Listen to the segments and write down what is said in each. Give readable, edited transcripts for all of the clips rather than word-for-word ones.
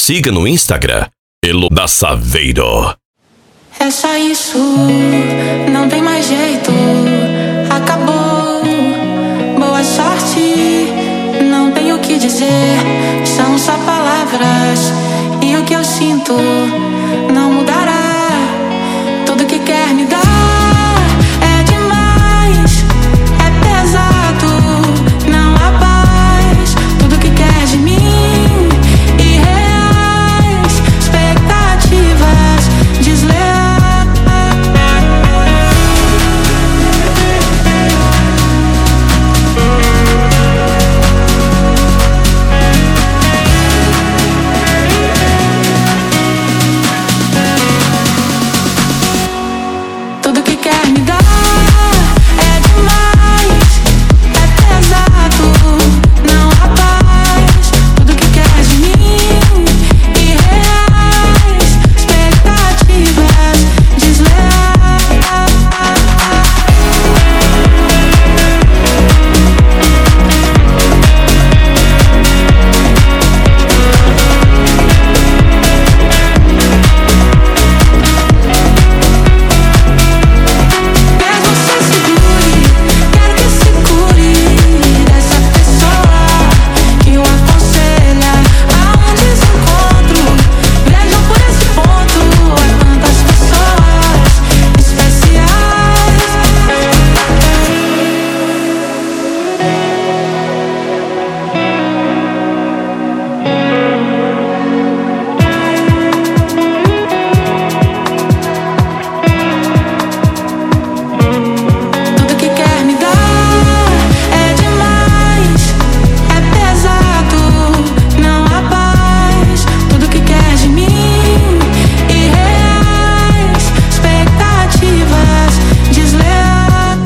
siga no Instagram, Elo da Saveiro. É só isso, não tem mais jeito, acabou. Boa sorte, não tenho o que dizer, são só palavras. E o que eu sinto não mudará. Tudo que quer me dar é demais, é pesado, não há paz. Tudo que quer de mim, irreais, expectativas desleais. Tudo que quer me dar é demais, é pesado, não há paz. Tudo que quer de mim, irreais, expectativas desleais. Mesmo sem segure, quero que se cure dessa pessoa que o aconselha a um desencontro. Vejam por esse ponto, há tantas pessoas especiais. Tudo que quer me dar é demais, é pesado, não há paz. Tudo que quer de mim, irreais, expectativas desleais.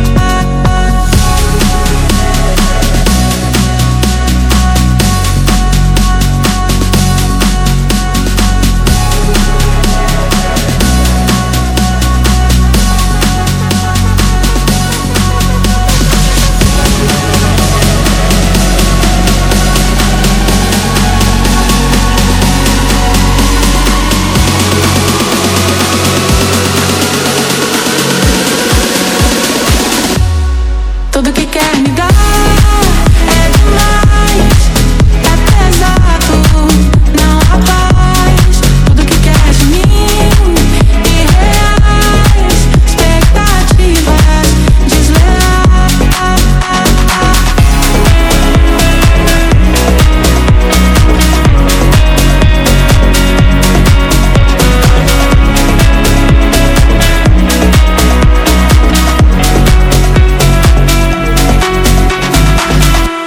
Tudo que quer me dar é demais, é pesado, não há paz. Tudo que quer de mim, irreais, expectativas desleais.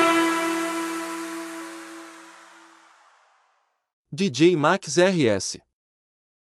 DJ Max RS